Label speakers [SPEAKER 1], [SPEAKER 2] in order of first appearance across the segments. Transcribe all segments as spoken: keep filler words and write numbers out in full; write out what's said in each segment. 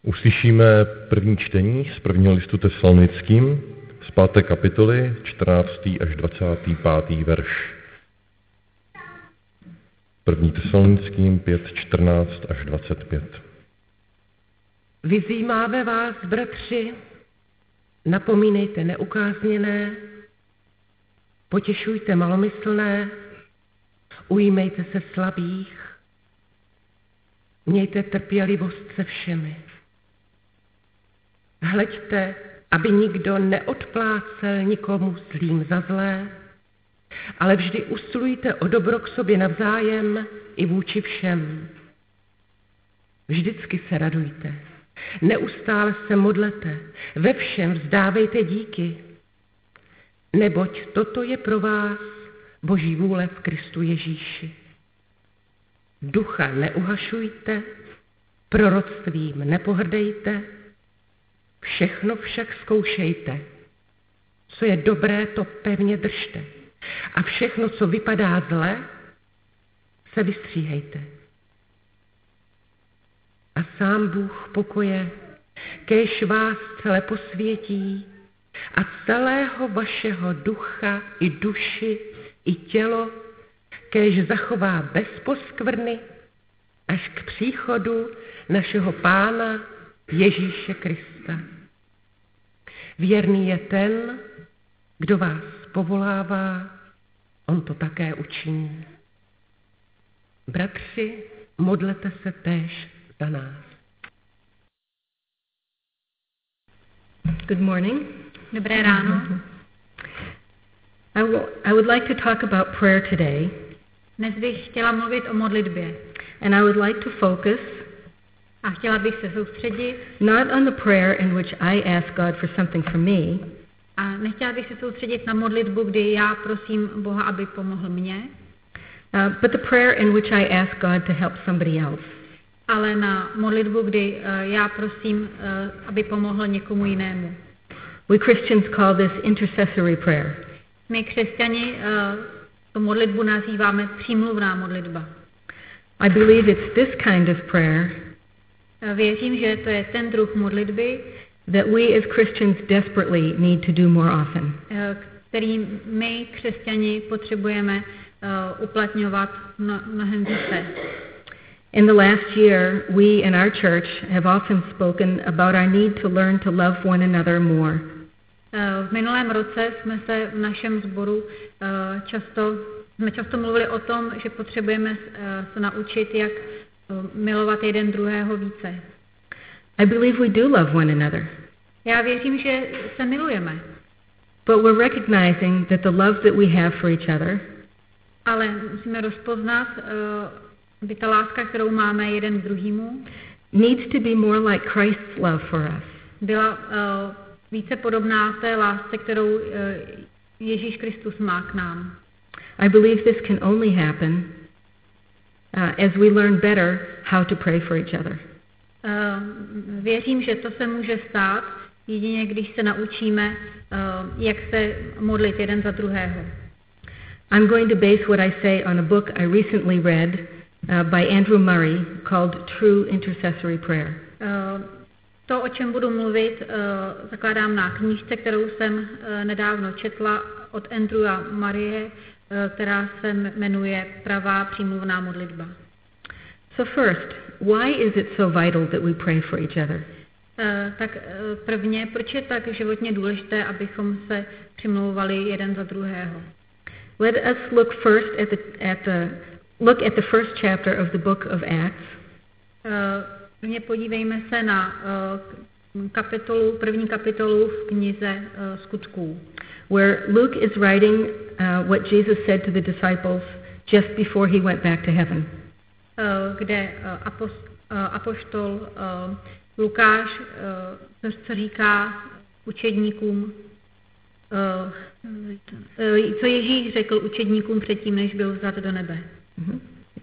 [SPEAKER 1] Uslyšíme první čtení z prvního listu Tesalonickým, z páté kapitoly, čtrnáctý až dvacátý pátý verš. První Tesalonickým pět, čtrnáct až dvacet pět.
[SPEAKER 2] Vyzýváme vás, bratři, napomínejte neukázněné, potěšujte malomyslné, ujímejte se slabých, mějte trpělivost se všemi. Hleďte, aby nikdo neodplácel nikomu zlým za zlé, ale vždy usilujte o dobro k sobě navzájem i vůči všem. Vždycky se radujte, neustále se modlete, ve všem vzdávejte díky, neboť toto je pro vás Boží vůle v Kristu Ježíši. Ducha neuhašujte, proroctvím nepohrdejte, všechno však zkoušejte. Co je dobré, to pevně držte. A všechno, co vypadá zle, se vystříhejte. A sám Bůh pokoje, kéž vás celé posvětí a celého vašeho ducha i duši i tělo, kéž zachová bez poskvrny až k příchodu našeho Pána Ježíše Krista. Věrný je ten, kdo vás povolává, on to také učiní. Bratři, modlete se též za nás.
[SPEAKER 3] Good morning.
[SPEAKER 4] Dobré ráno.
[SPEAKER 3] I, will, I would like to talk about prayer today.
[SPEAKER 4] Dnes bych chtěla mluvit o modlitbě.
[SPEAKER 3] And I would like to focus
[SPEAKER 4] a chtěla bych se soustředit
[SPEAKER 3] not on the prayer in which I ask God for something for me,
[SPEAKER 4] a nechtěla bych se soustředit na modlitbu, kdy já prosím Boha, aby pomohl mně,
[SPEAKER 3] uh, but the prayer in which I ask God to help somebody else.
[SPEAKER 4] Ale na modlitbu, kdy uh, já prosím, uh, aby pomohl někomu jinému.
[SPEAKER 3] We Christians call this intercessory prayer.
[SPEAKER 4] My křesťani uh, tu modlitbu nazýváme přímluvná modlitba.
[SPEAKER 3] I believe it's this kind of prayer
[SPEAKER 4] Věřím, že to je ten druh modlitby,
[SPEAKER 3] that we as Christians desperately need to do more often.
[SPEAKER 4] který my, křesťani, potřebujeme uh, uplatňovat mno, mnohem více.
[SPEAKER 3] In the last year, we in our church have often spoken about our need to learn to love one another more.
[SPEAKER 4] Uh, v minulém roce jsme se v našem sboru uh, často, jsme často mluvili o tom, že potřebujeme uh, se naučit, jak milovat jeden druhého více.
[SPEAKER 3] I believe we do love one another.
[SPEAKER 4] Já věřím, že se milujeme.
[SPEAKER 3] But we're recognizing that the love that we have for each other,
[SPEAKER 4] ale musíme rozpoznat, uh, by ta láska, kterou máme jeden k druhému,
[SPEAKER 3] needs to be more like Christ's love for us.
[SPEAKER 4] Byla uh, více podobná té lásce, kterou uh, Ježíš Kristus má k nám.
[SPEAKER 3] I believe this can only happen Uh, as we learn better how to pray for each other.
[SPEAKER 4] Uh, věřím, že to se může stát jedině, když se naučíme, uh, jak se modlit jeden za druhého.
[SPEAKER 3] I'm going to base what I say on a book I recently read uh, by Andrew Murray called True Intercessory Prayer.
[SPEAKER 4] Uh, to, o čem budu mluvit, uh, zakládám na knížce, kterou jsem uh, nedávno četla od Andrewa Murraye, která se jmenuje Pravá přímluvná modlitba.
[SPEAKER 3] So first, why is it so vital that we pray for each other?
[SPEAKER 4] Uh, tak uh, prvně, proč je tak životně důležité, abychom se přimlouvali jeden za druhého?
[SPEAKER 3] Let us look first at the at the look at the first chapter of the book of Acts.
[SPEAKER 4] Uh, podívejme se na uh, kapitolu, první kapitolu v knize uh, Skutků,
[SPEAKER 3] where Luke is writing uh, what Jesus said to the disciples just before he went back to heaven.
[SPEAKER 4] Uh, kde uh, apos, uh, apoštol uh, Lukáš uh, co říká učedníkům, uh, uh, co Ježíš řekl učedníkům předtím, než byl vzat do nebe.
[SPEAKER 3] Mm-hmm.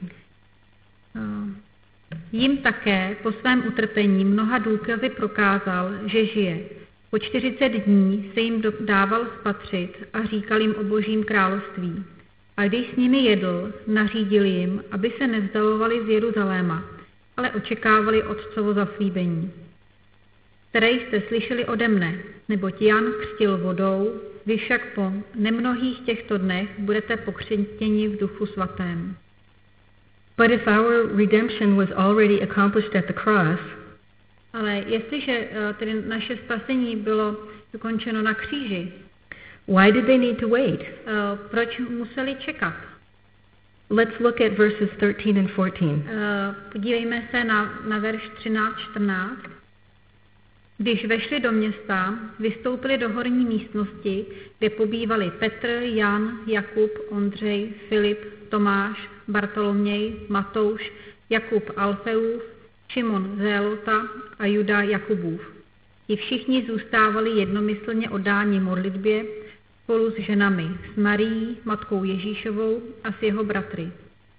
[SPEAKER 4] Uh, jim také po svém utrpení mnoha důkazy prokázal, že žije. Po čtyřicet dní se jim dával spatřit a říkal jim o Božím království. A když s nimi jedl, nařídil jim, aby se nevzdalovali z Jeruzaléma, ale očekávali Otcovo zaslíbení. které jste slyšeli ode mne, neboť Jan křtil vodou, vy však po nemnohých těchto dnech budete pokřtěni v Duchu Svatém.
[SPEAKER 3] But if our redemption was already accomplished at the cross,
[SPEAKER 4] ale jestliže tedy naše spasení bylo dokončeno na kříži,
[SPEAKER 3] why did they need to wait?
[SPEAKER 4] Proč museli čekat?
[SPEAKER 3] Let's look at verses thirteen and fourteen.
[SPEAKER 4] Podívejme se na, na verš třináct čtrnáct. Když vešli do města, vystoupili do horní místnosti, kde pobývali Petr, Jan, Jakub, Ondřej, Filip, Tomáš, Bartoloměj, Matouš, Jakub Alfeův, Šimon Zélota a Juda Jakubův. Ti všichni zůstávali jednomyslně oddáni modlitbě spolu s ženami, s Marií, matkou Ježíšovou a s jeho bratry.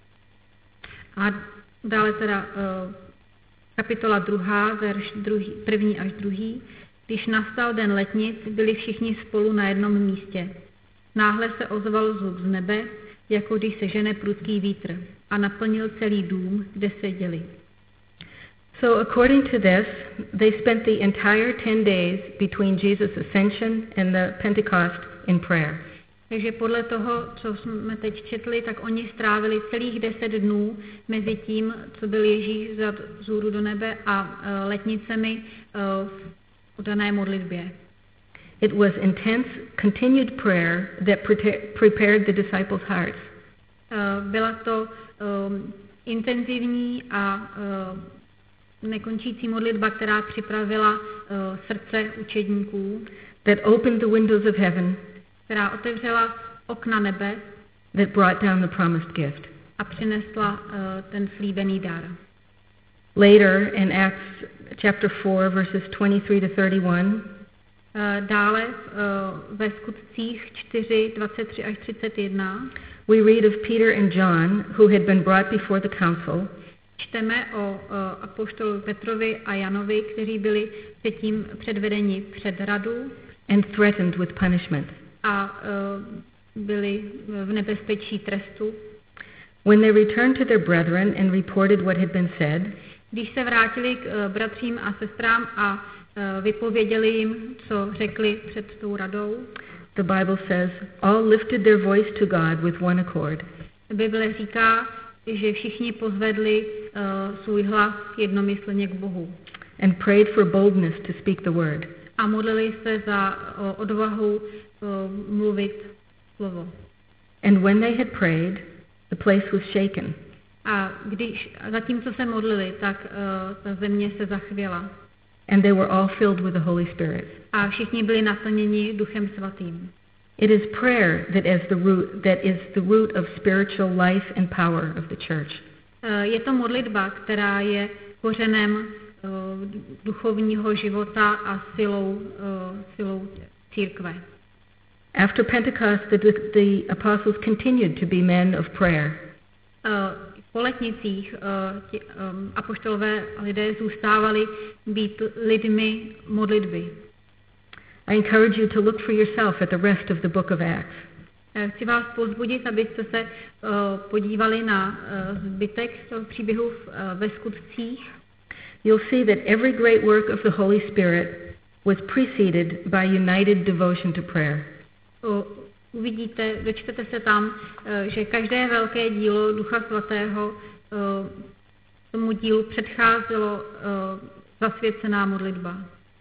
[SPEAKER 4] A dále teda uh, kapitola druhá, verš druhý, první až druhý. Když nastal den letnic, byli všichni spolu na jednom místě. Náhle se ozval zvuk z nebe, jako když se žene prudký vítr, a naplnil celý dům, kde seděli.
[SPEAKER 3] So according to this, they spent the entire ten days between Jesus' ascension and the Pentecost in prayer.
[SPEAKER 4] Takže podle toho, co jsme teď četli, tak oni strávili celých deset dnů mezi tím, co byl Ježíš vzat vzhůru do nebe a uh, letnicemi uh, v dané modlitbě.
[SPEAKER 3] It was intense, continued prayer that pre- prepared the disciples' hearts.
[SPEAKER 4] Uh, byla to um, intenzivní a uh, nekončící modlitba, která připravila uh, srdce učedníků.
[SPEAKER 3] That opened the windows of heaven.
[SPEAKER 4] Která otevřela okna nebe.
[SPEAKER 3] That brought down the promised gift.
[SPEAKER 4] A přinesla uh, ten slíbený dar.
[SPEAKER 3] Later in Acts chapter four, verses twenty-three to thirty-one.
[SPEAKER 4] Uh, dále uh, ve Skutcích čtyři, dvacet tři až třicet jedna.
[SPEAKER 3] We read of Peter and John, who had been brought before the council.
[SPEAKER 4] Čteme o uh, apoštolu Petrovi a Janovi, kteří byli předtím předvedeni před radu.
[SPEAKER 3] And threatened with punishment.
[SPEAKER 4] A uh, byli v nebezpečí trestu.
[SPEAKER 3] When they returned to their brethren and reported what had been said,
[SPEAKER 4] když se vrátili k uh, bratřím a sestrám a uh, vypověděli jim, co řekli před tou radou,
[SPEAKER 3] the Bible says, all lifted their voice to God with one accord.
[SPEAKER 4] Bible říká, že všichni pozvedli uh, svůj hlas jednomyslně k Bohu.
[SPEAKER 3] And prayed for boldness to speak the word.
[SPEAKER 4] A modlili se za uh, odvahu uh, mluvit slovo.
[SPEAKER 3] And when they had prayed, the place was shaken.
[SPEAKER 4] A když zatímco se modlili, tak uh, ta země se zachvěla.
[SPEAKER 3] And they were all filled with the Holy Spirit.
[SPEAKER 4] A všichni byli naplněni Duchem Svatým.
[SPEAKER 3] It is prayer that is the root that is the root of spiritual life and power of the church.
[SPEAKER 4] Uh, je to modlitba, která je kořenem uh, duchovního života a silou uh, silou církve.
[SPEAKER 3] After Pentecost, the, the apostles continued to be men of prayer.
[SPEAKER 4] Uh, po letnicích uh, ti, um, apoštolové lidé zůstávali být lidmi modlitby.
[SPEAKER 3] I encourage you to look for yourself at the rest of the book of Acts.
[SPEAKER 4] Chci vás povzbudit, abyste se uh, podívali na uh, zbytek toho příběhu v, uh, ve Skutcích.
[SPEAKER 3] You'll see that every great work of the Holy Spirit was preceded by united devotion to prayer.
[SPEAKER 4] Uh, uvidíte, dočtete se tam, uh, že každé velké dílo Ducha Svatého uh, tomu dílu předcházelo uh, zasvěcená modlitba.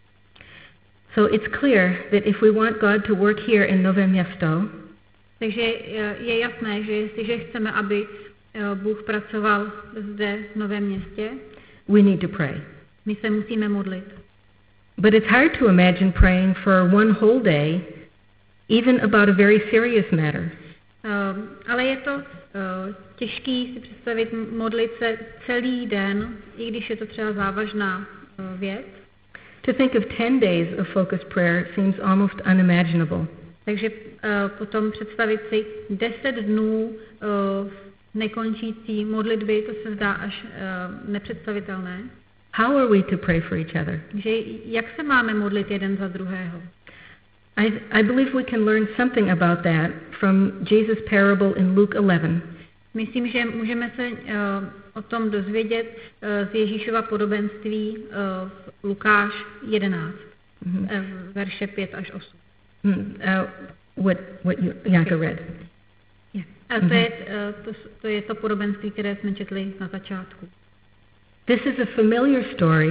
[SPEAKER 3] So it's clear that if we want God to work here in Nové Město,
[SPEAKER 4] takže je jasné, že jestliže chceme, aby Bůh pracoval zde v Novém Městě,
[SPEAKER 3] we need to pray.
[SPEAKER 4] My se musíme modlit.
[SPEAKER 3] But it's hard to imagine praying for one whole day, even about a very serious matter.
[SPEAKER 4] Uh, ale je to uh, těžký si představit modlit se celý den, i když je to třeba závažná uh, věc.
[SPEAKER 3] To think of ten days of focused prayer seems almost unimaginable.
[SPEAKER 4] Takže uh, potom představit si deset dnů uh, nekončící modlitby, to se zdá až uh, nepředstavitelné.
[SPEAKER 3] How are we to pray for each other?
[SPEAKER 4] Že jak se máme modlit jeden za druhého?
[SPEAKER 3] I, I believe we can learn something about that from Jesus' parable in Luke eleven.
[SPEAKER 4] Myslím, že můžeme se uh, o tom dozvědět z Ježíšova podobenství v Lukáš jedenáct, mm-hmm. verše pět až osm.
[SPEAKER 3] Mm, uh, what, what you, Janka read.
[SPEAKER 4] Yeah. A to, mm-hmm. je, to, to je to podobenství, které jsme četli na začátku.
[SPEAKER 3] This is a familiar story.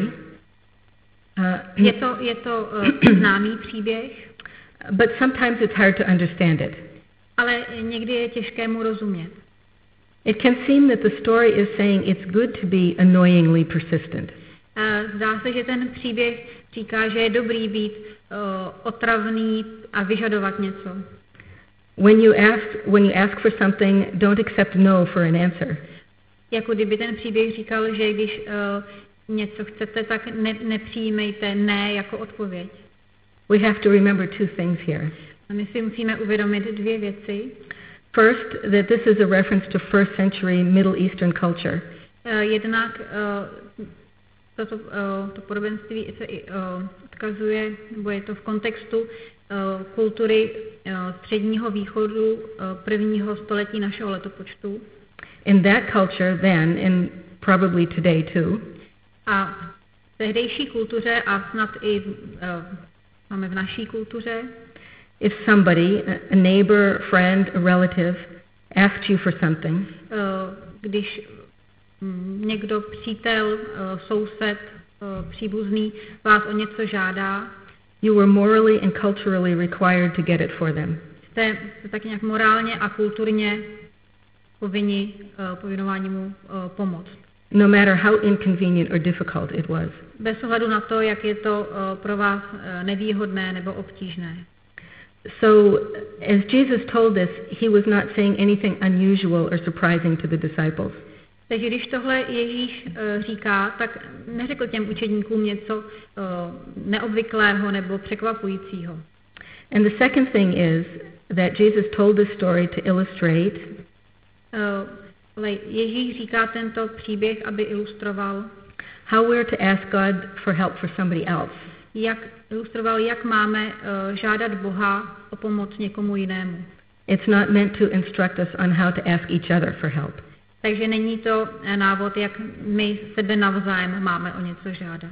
[SPEAKER 3] Uh,
[SPEAKER 4] je to, je to uh, známý příběh,
[SPEAKER 3] but sometimes it's hard to understand it.
[SPEAKER 4] Ale někdy je těžké mu rozumět.
[SPEAKER 3] It can seem that the story is saying it's good to be annoyingly persistent.
[SPEAKER 4] Zdá se, že ten příběh říká, že je dobrý být uh, otravný a vyžadovat něco.
[SPEAKER 3] When you ask, when you ask for something, don't accept no for an answer.
[SPEAKER 4] Jako kdyby ten příběh říkal, že když uh, něco chcete, tak ne, nepřijímejte ne jako odpověď.
[SPEAKER 3] We have to remember two things here.
[SPEAKER 4] A my si musíme uvědomit dvě věci.
[SPEAKER 3] First, that this is a reference to first century Middle Eastern culture.
[SPEAKER 4] Uh, jednak uh, toto uh, to podobenství se i uh, odkazuje, nebo je to v kontextu uh, kultury uh, středního východu uh, prvního století našeho letopočtu.
[SPEAKER 3] In that culture then, and probably today too.
[SPEAKER 4] A v tehdejší kultuře a snad i uh, máme v naší kultuře.
[SPEAKER 3] If somebody, a neighbor, friend, a relative, asks you for something,
[SPEAKER 4] uh, když někdo, přítel, soused, příbuzný vás o něco žádá,
[SPEAKER 3] you were morally and culturally required to get it for them.
[SPEAKER 4] Jste tak nějak morálně a kulturně povinni povinování mu pomoct.
[SPEAKER 3] No matter how inconvenient or difficult it was.
[SPEAKER 4] Bez ohledu na to, jak je to pro vás nevýhodné nebo obtížné.
[SPEAKER 3] So, as Jesus told this, he was not saying anything unusual or surprising to the disciples.
[SPEAKER 4] Takže když tohle Ježíš uh, říká, tak neřekl těm učedníkům něco uh, neobvyklého nebo překvapujícího.
[SPEAKER 3] And the second thing is that Jesus told this story to illustrate.
[SPEAKER 4] Uh, ale Ježíš říká tento příběh, aby ilustroval,
[SPEAKER 3] how we're to ask God for help for somebody else.
[SPEAKER 4] Jak ilustroval, jak máme uh, žádat Boha o pomoc někomu jinému.
[SPEAKER 3] It's not meant to instruct us on how to ask each other for help.
[SPEAKER 4] Takže není to návod, jak my sebe navzájem máme o něco žádat.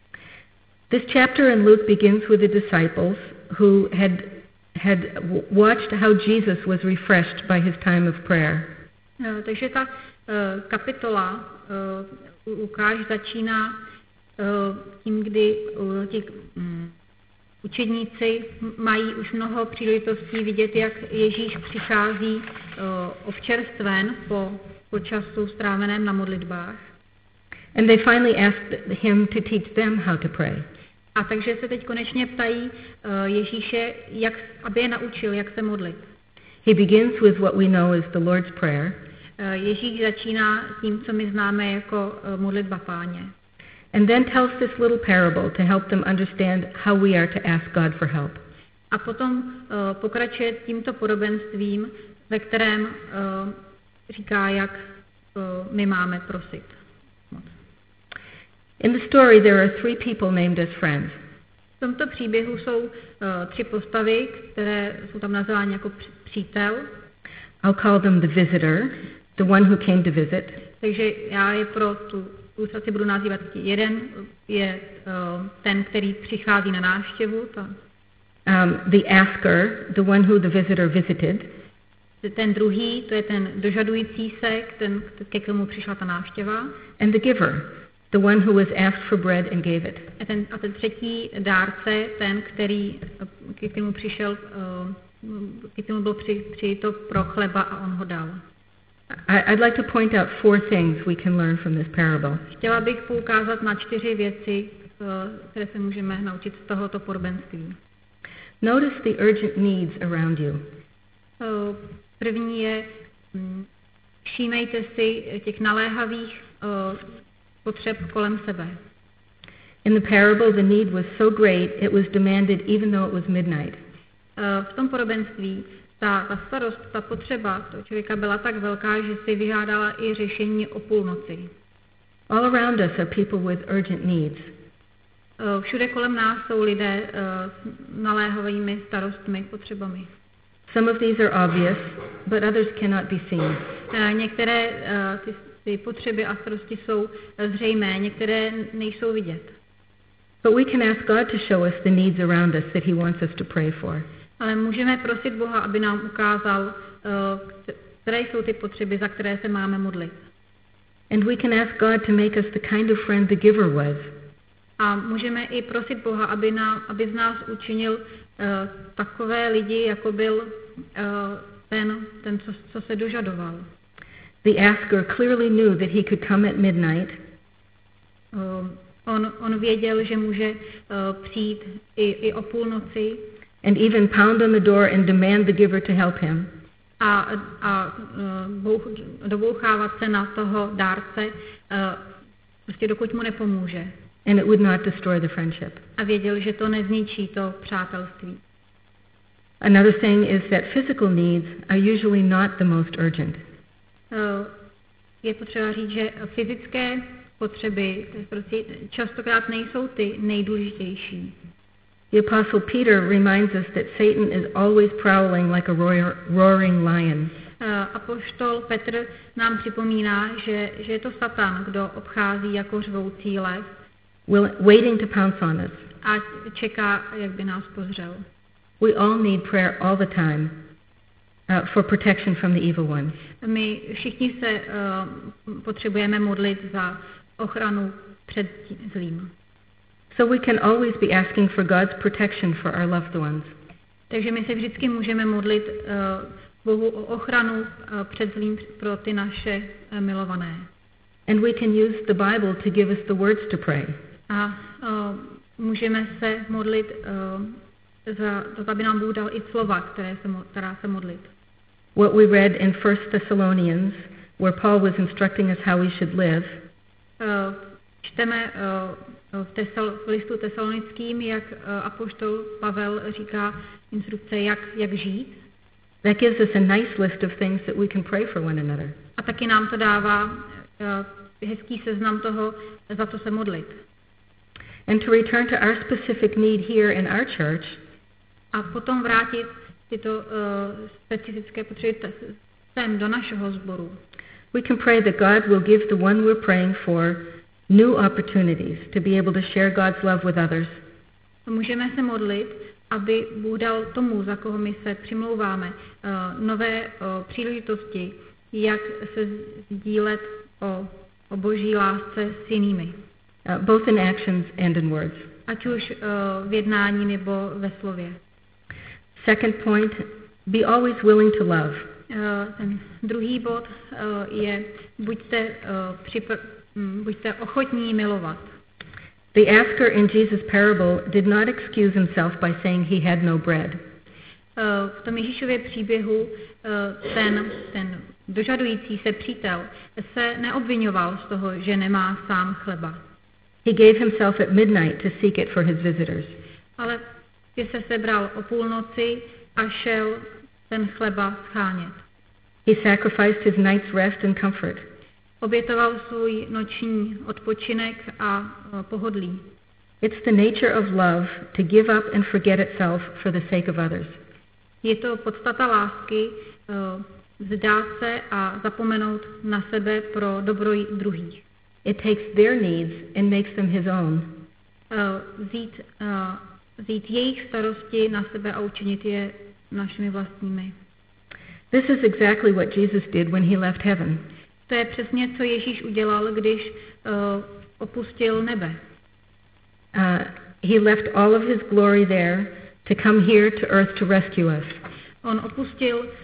[SPEAKER 3] This chapter in Luke begins with the disciples who had had watched how Jesus was refreshed by his time of prayer.
[SPEAKER 4] No, takže ta uh, kapitola uh, Lukáš začíná uh, tím, kdy uh, ti um, učedníci mají už mnoho příležitostí vidět, jak Ježíš přichází uh, občerstven po po času stráveném na modlitbách.
[SPEAKER 3] And they finally asked him to teach them how to pray.
[SPEAKER 4] A takže se teď konečně ptají uh, Ježíše, jak, aby je naučil, jak se modlit.
[SPEAKER 3] He begins with what we know as the Lord's Prayer.
[SPEAKER 4] Uh, Ježíš začíná tím, co my známe jako uh, modlitba Páně.
[SPEAKER 3] And then tells this little parable to help them understand how we are to ask God for help.
[SPEAKER 4] A potom uh, pokračuje tímto podobenstvím, ve kterém uh, říká, jak uh, my máme prosit.
[SPEAKER 3] In the story there are three people named as friends.
[SPEAKER 4] V tomto příběhu jsou uh, tři postavy, které jsou tam nazvány jako přítel.
[SPEAKER 3] I'll call them the visitor, the one who came to visit.
[SPEAKER 4] Takže já je pro tu ilustraci budu nazývat jeden je uh, ten, který přichází na návštěvu. Ta.
[SPEAKER 3] Um, the asker, the one who the visitor visited.
[SPEAKER 4] Ten druhý, to je ten dožadující se, ten, ke komu přišla ta návštěva.
[SPEAKER 3] And the giver, the one who was asked for bread and gave it.
[SPEAKER 4] A ten, a ten třetí dárce, ten, který, ke komu přišel, ke komu byl při, přijito pro chleba a on ho dal.
[SPEAKER 3] I'd like to point out four things we can learn from this parable.
[SPEAKER 4] Chtěla bych poukázat na čtyři věci, které se můžeme naučit z tohoto podobenství.
[SPEAKER 3] Notice the urgent needs around you.
[SPEAKER 4] První je, všímejte si těch naléhavých uh, potřeb kolem sebe.
[SPEAKER 3] In the parable, the need was so great it was demanded even though it was midnight.
[SPEAKER 4] Uh, v tom podobenství ta, ta starost, ta potřeba toho člověka byla tak velká, že si vyžádala i řešení o půlnoci.
[SPEAKER 3] All around us are people with urgent needs.
[SPEAKER 4] Uh, všude kolem nás jsou lidé uh, s naléhavými starostmi, potřebami.
[SPEAKER 3] Some of these are obvious, but others cannot be seen.
[SPEAKER 4] Uh, některé uh, ty ty potřeby a starosti jsou zřejmé, některé nejsou vidět.
[SPEAKER 3] But we can ask God to show us the needs around us that he wants us to pray for.
[SPEAKER 4] Ale můžeme prosit Boha, aby nám ukázal, které jsou ty potřeby, za které se máme modlit.
[SPEAKER 3] And we can ask God to make us the kind of friend the giver was.
[SPEAKER 4] A můžeme i prosit Boha, aby, nám, aby z nás učinil uh, takové lidi, jako byl uh, ten, ten co, co se dožadoval.
[SPEAKER 3] The asker clearly knew that he could come at midnight.
[SPEAKER 4] Uh, on, on věděl, že může uh, přijít i, i o půlnoci.
[SPEAKER 3] And even pound on the door and demand the giver to help him.
[SPEAKER 4] A, a uh, dobouchávat se na toho dárce, uh, prostě dokud mu nepomůže.
[SPEAKER 3] And it would not destroy the friendship.
[SPEAKER 4] A věděl, že to nezničí to přátelství.
[SPEAKER 3] Another thing is that physical needs are usually not the most urgent.
[SPEAKER 4] Uh, je potřeba říct, že fyzické potřeby prostě častokrát nejsou ty nejdůležitější.
[SPEAKER 3] The Apostle Peter reminds us that Satan is always prowling like a roar, roaring lion.
[SPEAKER 4] Uh, apoštol Petr nám připomíná, že, že je to Satan, kdo obchází jako řvoucí lev.
[SPEAKER 3] Will, waiting to pounce on us.
[SPEAKER 4] A čeká, jak by nás pozřel.
[SPEAKER 3] We all need prayer all the time uh, for protection from the evil one.
[SPEAKER 4] My všichni se uh, potřebujeme modlit za ochranu před zlým.
[SPEAKER 3] So we can always be asking for God's protection for our loved ones.
[SPEAKER 4] Takže my se vždycky můžeme modlit uh, Bohu o ochranu uh, před zlým pro ty naše uh, milované.
[SPEAKER 3] And we can use the Bible to give us the words to pray.
[SPEAKER 4] A uh, můžeme se modlit uh, za to, aby nám Bůh dal i slova, které se, která se modlit.
[SPEAKER 3] What we read in First Thessalonians, where Paul was instructing us how we should live.
[SPEAKER 4] Uh, čteme uh, v, tesal, v listu tesalonickým, jak uh, apoštol Pavel říká instrukce, jak, jak žít.
[SPEAKER 3] That gives us a nice list of things that we can pray for one another.
[SPEAKER 4] A taky nám to dává uh, hezký seznam toho, za co se modlit.
[SPEAKER 3] And to return to our specific need here in our church.
[SPEAKER 4] A potom vrátit tyto uh, specifické potřeby sem do našeho sboru.
[SPEAKER 3] We can pray that God will give the one we're praying for new opportunities to be able to share God's love with others.
[SPEAKER 4] Můžeme se modlit, aby Bůh dal tomu, za koho my se přimlouváme, uh, nové uh, příležitosti, jak se sdílet o, o Boží lásce s jinými.
[SPEAKER 3] Uh, both in actions and in words.
[SPEAKER 4] Ať už uh, v jednání nebo ve slově.
[SPEAKER 3] Second point, be always willing to love.
[SPEAKER 4] Uh, ten druhý bod uh, je, buďte, uh, připr- um, buďte ochotní milovat.
[SPEAKER 3] The asker in Jesus' parable did not excuse himself by saying he had no bread.
[SPEAKER 4] Uh, v tom Ježíšově příběhu uh, ten, ten dožadující se přítel se neobvinoval z toho, že nemá sám chleba.
[SPEAKER 3] He gave himself at midnight to seek it for his visitors.
[SPEAKER 4] Ale že se sebral o půlnoci a šel ten chleba schánět.
[SPEAKER 3] He sacrificed his night's rest and comfort.
[SPEAKER 4] Obětoval svůj noční odpočinek a uh, pohodlí.
[SPEAKER 3] It's the nature of love to give up and forget itself for the sake of others.
[SPEAKER 4] Je to podstata lásky uh, vzdát se a zapomenout na sebe pro dobro druhých.
[SPEAKER 3] It takes their needs and makes them his own.
[SPEAKER 4] Uh, vzít, uh, vzít jejich starosti na sebe a učinit je našimi vlastními.
[SPEAKER 3] This is exactly what Jesus did when he left heaven.
[SPEAKER 4] To je přesně, co Ježíš udělal, když uh, opustil nebe.
[SPEAKER 3] Uh, he left all of his glory there to come here to earth to rescue us.
[SPEAKER 4] On opustil uh,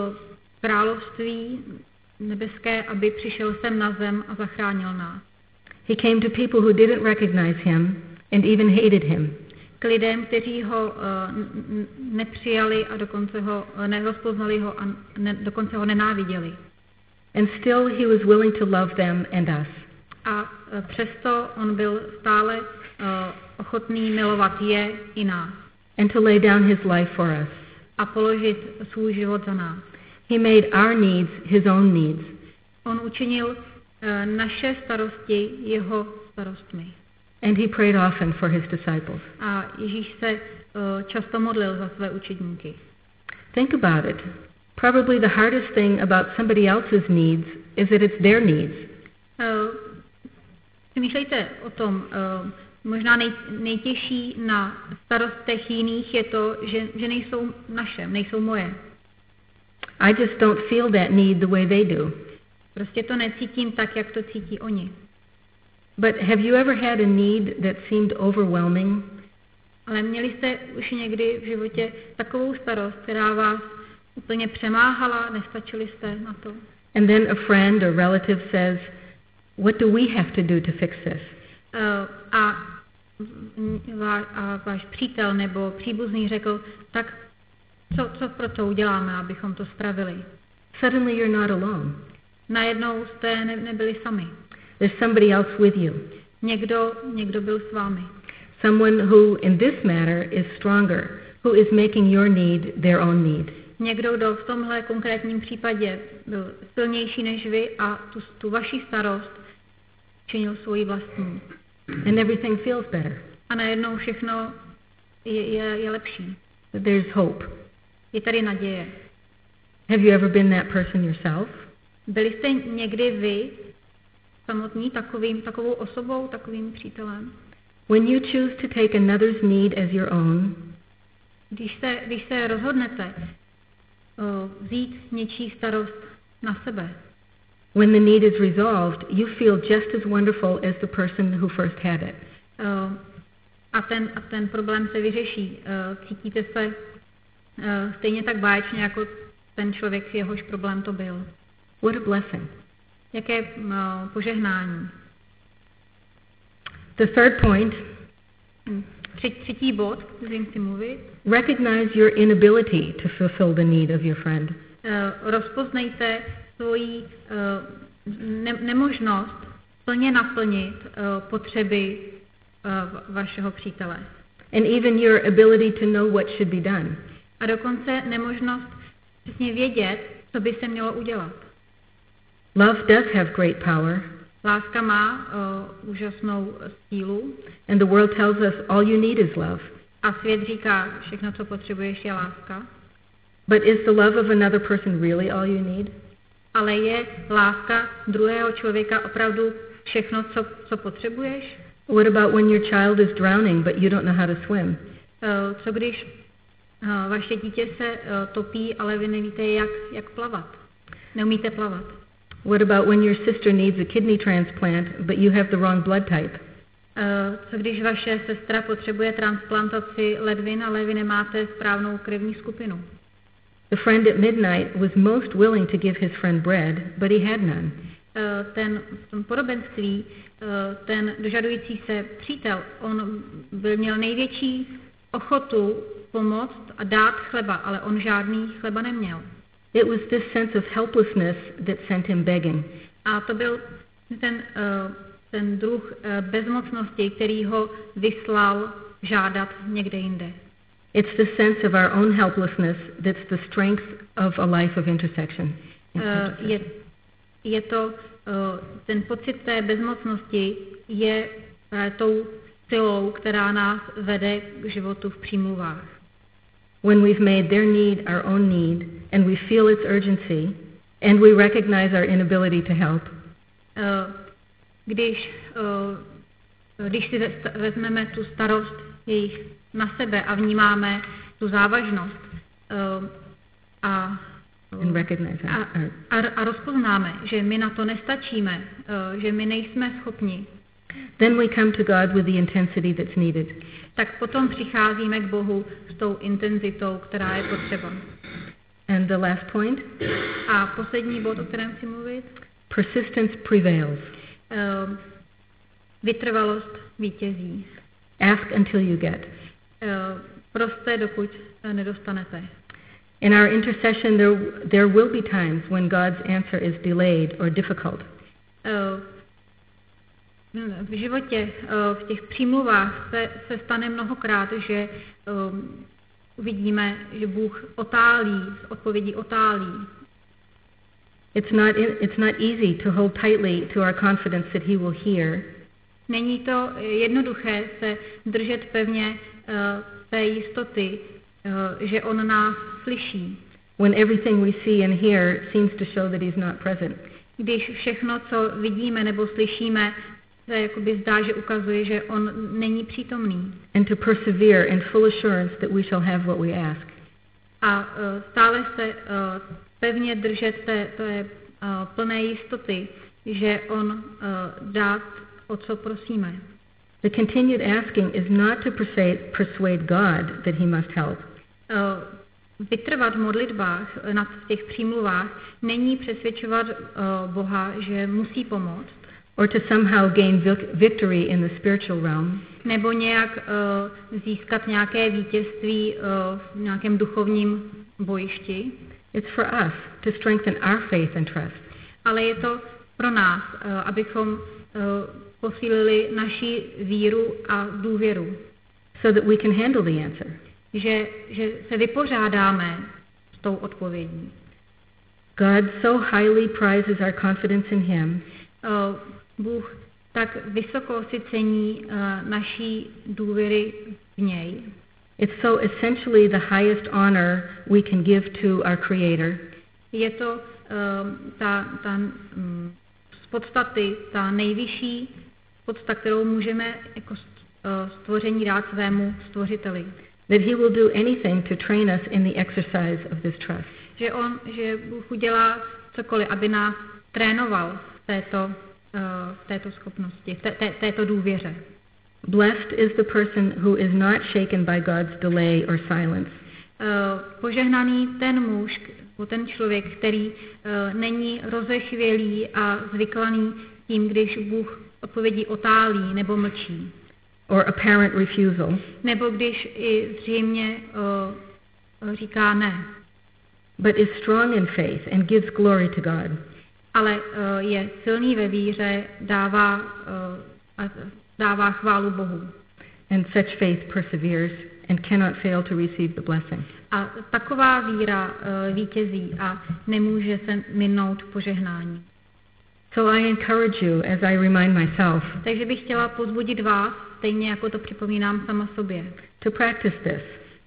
[SPEAKER 4] království nebeské, aby přišel sem na zem a zachránil nás.
[SPEAKER 3] He came to people who didn't recognize him and even hated him.
[SPEAKER 4] K lidem, kteří ho uh, n- nepřijali a dokonce ho uh, nerozpoznali ho a ne- dokonce ho nenáviděli.
[SPEAKER 3] And still he was willing to love them and us.
[SPEAKER 4] A uh, přesto on byl stále uh, ochotný milovat je i nás.
[SPEAKER 3] And to lay down his life for us.
[SPEAKER 4] A položit svůj život za nás.
[SPEAKER 3] He made our needs his own needs.
[SPEAKER 4] On učinil uh, naše starosti jeho starostmi.
[SPEAKER 3] And he prayed often for his disciples.
[SPEAKER 4] A Ježíš se uh, často modlil za své učedníky.
[SPEAKER 3] Think about it. Probably the hardest thing about somebody else's needs is that it's their needs.
[SPEAKER 4] Uh, Přemýšlejte o tom, uh, možná nej, nejtěžší na starostech jiných je to, že, že nejsou naše, nejsou moje.
[SPEAKER 3] I just don't feel that need the way they do.
[SPEAKER 4] Prostě to necítím tak, jak to cítí oni.
[SPEAKER 3] But have you ever had a need that seemed overwhelming?
[SPEAKER 4] Ale měli jste už někdy v životě takovou starost, která vás úplně přemáhala, nestačili jste na to?
[SPEAKER 3] And then a friend or relative says, what do we have to do to fix this?
[SPEAKER 4] Uh, a, vá, a váš přítel nebo příbuzný řekl, tak co, co pro to uděláme, abychom to spravili?
[SPEAKER 3] Suddenly you're not alone.
[SPEAKER 4] Najednou jste ne, nebyli sami.
[SPEAKER 3] There's somebody else with you.
[SPEAKER 4] Někdo, někdo byl s vámi.
[SPEAKER 3] Someone who in this matter is stronger, who is making your need their own need.
[SPEAKER 4] Někdo, kdo v tomhle konkrétním případě byl silnější než vy a tu, tu vaši starost činil svoji vlastní.
[SPEAKER 3] And everything feels better.
[SPEAKER 4] A najednou všechno je, je, je lepší.
[SPEAKER 3] There's hope.
[SPEAKER 4] Je tady naděje.
[SPEAKER 3] Have you ever been that person yourself?
[SPEAKER 4] Byli jste někdy vy samotní takovým, takovou osobou, takovým přítelem?
[SPEAKER 3] When you choose to take another's need as your own,
[SPEAKER 4] když se, když se rozhodnete uh, vzít něčí starost na sebe,
[SPEAKER 3] when the need is resolved, you feel just as wonderful as the person who first had it.
[SPEAKER 4] Uh, a, ten, a ten problém se vyřeší. Uh, cítíte se uh, stejně tak báječně jako ten člověk, jehož problém to byl.
[SPEAKER 3] What a blessing.
[SPEAKER 4] Jaké uh, požehnání.
[SPEAKER 3] The third point,
[SPEAKER 4] třetí bod, kterým chci mluvit.
[SPEAKER 3] Recognize your inability to fulfill the need of your friend.
[SPEAKER 4] Uh, rozpoznejte svoji uh, ne- nemožnost plně naplnit uh, potřeby uh, vašeho přítele.
[SPEAKER 3] And even your ability to know what should be done.
[SPEAKER 4] A dokonce nemožnost přesně vědět, co by se mělo udělat.
[SPEAKER 3] Love does have great power.
[SPEAKER 4] Láska má uh, úžasnou sílu.
[SPEAKER 3] And the world tells us all you need is love.
[SPEAKER 4] A svět říká, všechno, co potřebuješ, je láska.
[SPEAKER 3] But is the love of another person really all you need?
[SPEAKER 4] Ale je láska druhého člověka opravdu všechno, co, co potřebuješ?
[SPEAKER 3] What about when your child is drowning but you don't know how to swim?
[SPEAKER 4] Uh, co když uh, vaše dítě se uh, topí, ale vy nevíte, jak, jak plavat? Neumíte plavat.
[SPEAKER 3] What about when your sister needs a kidney transplant but you have the wrong blood type?
[SPEAKER 4] Uh, co když vaše sestra potřebuje transplantaci ledvin, ale vy nemáte správnou krevní skupinu?
[SPEAKER 3] The friend at midnight was most willing to give his friend bread, but he had none.
[SPEAKER 4] Uh, ten v tom podobenství, uh, ten dožadující se přítel, on byl, měl největší ochotu pomoct a dát chleba, ale on žádný chleba neměl.
[SPEAKER 3] It was this sense of helplessness that sent him begging.
[SPEAKER 4] A to byl ten, uh, ten druh uh, bezmocnosti, který ho vyslal žádat někde jinde.
[SPEAKER 3] It's the sense of our own helplessness that's the strength of a life of intersection.
[SPEAKER 4] Uh, je, je to, uh, ten pocit té bezmocnosti je uh, tou silou, která nás vede k životu v přímluvách.
[SPEAKER 3] When we've made their need our own need and we feel its urgency and we recognize our inability to help.
[SPEAKER 4] Uh, když, uh, když si vezmeme tu starost jejich na sebe a vnímáme tu závažnost uh, a,
[SPEAKER 3] And recognize
[SPEAKER 4] a, a, a rozpoznáme, že my na to nestačíme, uh, že my nejsme schopni,
[SPEAKER 3] then we come to God with the intensity that's needed.
[SPEAKER 4] Tak potom přicházíme k Bohu s tou intenzitou, která je potřeba.
[SPEAKER 3] And the last point?
[SPEAKER 4] A poslední bod, o kterém chci mluvit?
[SPEAKER 3] Persistence prevails.
[SPEAKER 4] Uh, vytrvalost vítězí.
[SPEAKER 3] Ask until you get.
[SPEAKER 4] Uh, proste, dokud uh, nedostanete.
[SPEAKER 3] In our intercession, there, there will be times when God's answer is delayed or difficult.
[SPEAKER 4] Uh, v životě, uh, v těch přímluvách se, se stane mnohokrát, že um, uvidíme, že Bůh otálí, z odpovědí otálí.
[SPEAKER 3] It's not, in, it's not easy to hold tightly to our confidence that He will hear.
[SPEAKER 4] Není to jednoduché se držet pevně uh, té jistoty, uh, že on nás slyší.
[SPEAKER 3] When everything we see and hear seems to show that He's not present.
[SPEAKER 4] když všechno, co vidíme nebo slyšíme, se jakoby zdá, že ukazuje, že on není přítomný.
[SPEAKER 3] And to persevere in full assurance that we shall have what we ask.
[SPEAKER 4] A uh, stále se uh, pevně držet té, té uh, plné jistoty, že on uh, dá, o co prosíme.
[SPEAKER 3] The continued asking is not to persuade, persuade God that he must help.
[SPEAKER 4] Uh, vytrvat v modlitbách, na těch přímluvách, není přesvědčovat uh, Boha, že musí pomoct.
[SPEAKER 3] Or to somehow gain victory in the spiritual realm.
[SPEAKER 4] Nebo nějak uh, získat nějaké vítězství uh, v nějakém duchovním bojišti.
[SPEAKER 3] It's for us to strengthen our faith and trust.
[SPEAKER 4] Ale je to pro nás, uh, abychom uh, posílili naši víru a důvěru.
[SPEAKER 3] So that we can handle the answer.
[SPEAKER 4] Že, že se vypořádáme s tou odpovědí.
[SPEAKER 3] God so highly prizes our confidence in him.
[SPEAKER 4] Uh, Bůh tak vysoko si cení uh, naší důvěry v něj.
[SPEAKER 3] It's so essentially the highest honor we can give to our Creator.
[SPEAKER 4] Je to uh, ta, ta um, z podstaty, ta nejvyšší podstata, kterou můžeme jako stvoření dát svému stvořiteli.
[SPEAKER 3] That he will do anything to train us in the exercise of this trust.
[SPEAKER 4] Že on, že Bůh udělá cokoliv, aby nás trénoval v této, uh, v této schopnosti, v té, té, této důvěře.
[SPEAKER 3] Blessed is the person who is not shaken by God's delay or silence.
[SPEAKER 4] Uh, požehnaný ten muž, ten člověk, který uh, není rozechvělý a zvyklaný tím, když Bůh odpovědí otálí nebo mlčí.
[SPEAKER 3] Or apparent refusal.
[SPEAKER 4] Nebo když i zřejmě uh, říká ne.
[SPEAKER 3] But is strong in faith and gives glory to God.
[SPEAKER 4] Ale uh, je silný ve víře, dává, uh, dává chválu Bohu.
[SPEAKER 3] And such faith perseveres and cannot fail to receive the blessing.
[SPEAKER 4] A taková víra uh, vítězí a nemůže se minout požehnání.
[SPEAKER 3] So I encourage you, as I remind myself,
[SPEAKER 4] takže bych chtěla pozbudit vás, stejně jako to připomínám sama sobě,
[SPEAKER 3] to practice this.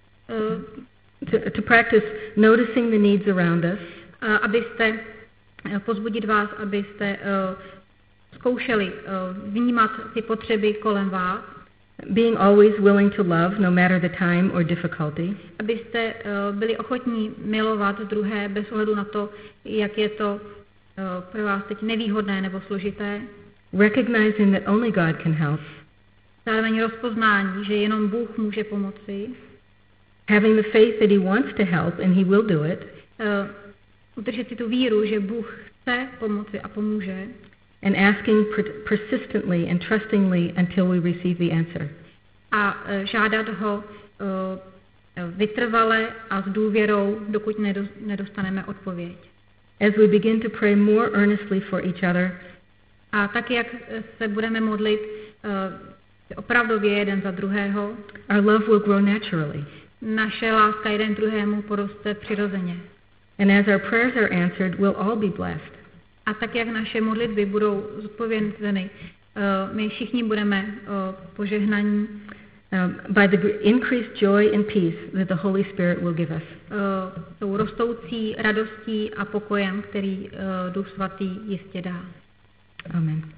[SPEAKER 4] Uh,
[SPEAKER 3] to, to practice noticing the needs around us.
[SPEAKER 4] Uh, abyste, uh, pozbudit vás, abyste uh, zkoušeli uh, vnímat ty potřeby kolem vás.
[SPEAKER 3] Being always willing to love, no matter the time or difficulty.
[SPEAKER 4] Abyste uh, byli ochotní milovat druhé bez ohledu na to, jak je to uh, pro vás teď nevýhodné nebo složité.
[SPEAKER 3] Recognizing that only God can help.
[SPEAKER 4] Zároveň rozpoznání, že jenom Bůh může pomoci.
[SPEAKER 3] Having the faith that he wants to help and he will do it.
[SPEAKER 4] Uh, udržet si tu víru, že Bůh chce pomoci a pomůže.
[SPEAKER 3] And asking per- persistently and trustingly until we receive the answer.
[SPEAKER 4] A uh, žádat ho uh, vytrvale a s důvěrou, dokud nedostaneme odpověď.
[SPEAKER 3] As we begin to pray more earnestly for each other.
[SPEAKER 4] A tak, jak se budeme modlit uh, opravdově jeden za druhého,
[SPEAKER 3] our love will grow naturally.
[SPEAKER 4] Naše láska jeden druhému poroste přirozeně.
[SPEAKER 3] And as our prayers are answered, we'll all be blessed.
[SPEAKER 4] A tak, jak naše modlitby budou zodpovězeny, uh, my všichni budeme uh, požehnaní
[SPEAKER 3] um, by the increased joy and peace that the Holy Spirit will give us.
[SPEAKER 4] Uh, tou rostoucí radostí a pokojem, který uh, Duch Svatý jistě dá.
[SPEAKER 3] Amen.